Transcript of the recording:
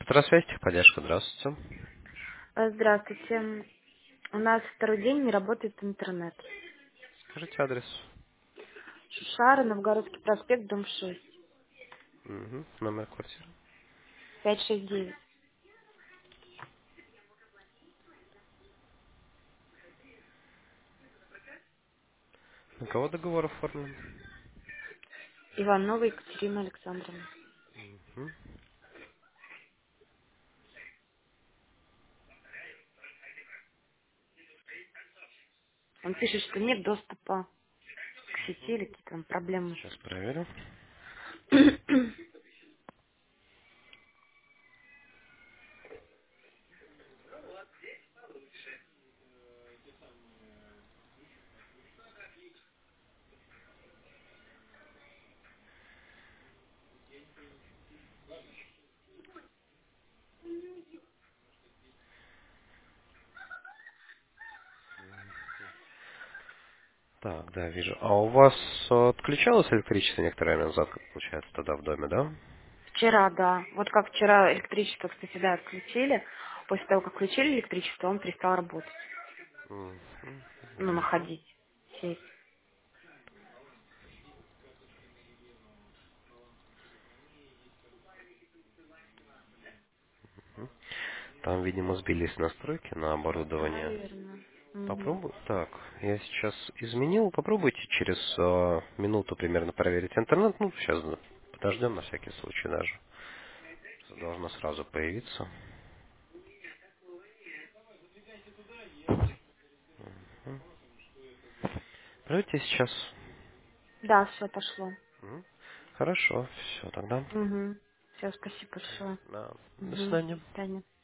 Здравствуйте, поддержка, здравствуйте. Здравствуйте. У нас второй день не работает интернет. Скажите адрес. Шушара, Новгородский проспект, дом 6, Угу. Номер квартиры. 569. На кого договор оформлен? Иванова Екатерина Александровна. Мгм. Он пишет, что нет доступа к сети или какие-то там проблемы. Сейчас проверю. Так, да, вижу. А у вас отключалось электричество некоторое время назад, как получается, тогда в доме, да? Вчера, да. Вот как вчера электричество, кстати, да, отключили. После того, как включили электричество, он перестал работать. Мгм. Ну, Вижу. находить сеть. Там, видимо, сбились настройки на оборудование. Наверное. Угу. Попробую. Так, я сейчас изменил. Попробуйте через минуту примерно проверить интернет. Ну, сейчас подождем на всякий случай даже. Должно сразу появиться. Проверьте сейчас. Да, все пошло. Мгм. Хорошо, все тогда. Угу. Все, спасибо большое. Да. До Угу. свидания. До свидания.